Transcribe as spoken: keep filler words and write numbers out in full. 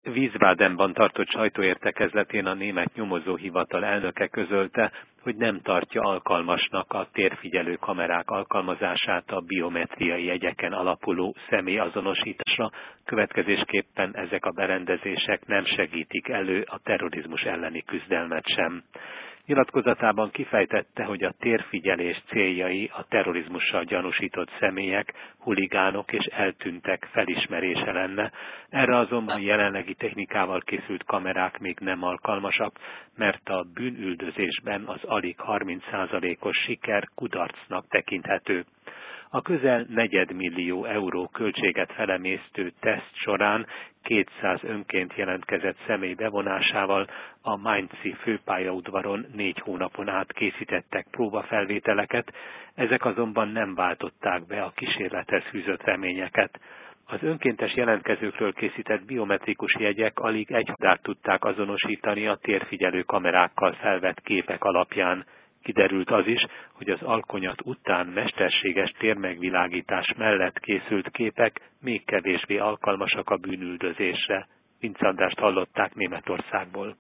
Wiesbadenban tartott sajtóértekezletén a német nyomozóhivatal elnöke közölte, hogy nem tartja alkalmasnak a térfigyelő kamerák alkalmazását a biometriai jegyeken alapuló személyazonosításra, következésképpen ezek a berendezések nem segítik elő a terrorizmus elleni küzdelmet sem. Nyilatkozatában kifejtette, hogy a térfigyelés céljai a terrorizmussal gyanúsított személyek, huligánok és eltűntek felismerése lenne, erre azonban jelenlegi technikával készült kamerák még nem alkalmasak, mert a bűnüldözésben az alig harminc százalékos siker kudarcnak tekinthető. A közel negyedmillió euró költséget felemésztő teszt során kétszáz önként jelentkezett személy bevonásával a mainzi főpályaudvaron négy hónapon át készítettek próbafelvételeket, ezek azonban nem váltották be a kísérlethez fűzött reményeket. Az önkéntes jelentkezőkről készített biometrikus jegyek alig egyhadát tudták azonosítani a térfigyelő kamerákkal felvett képek alapján. Kiderült az is, hogy az alkonyat után mesterséges térmegvilágítás mellett készült képek még kevésbé alkalmasak a bűnüldözésre. Vince Andrást hallották Németországból.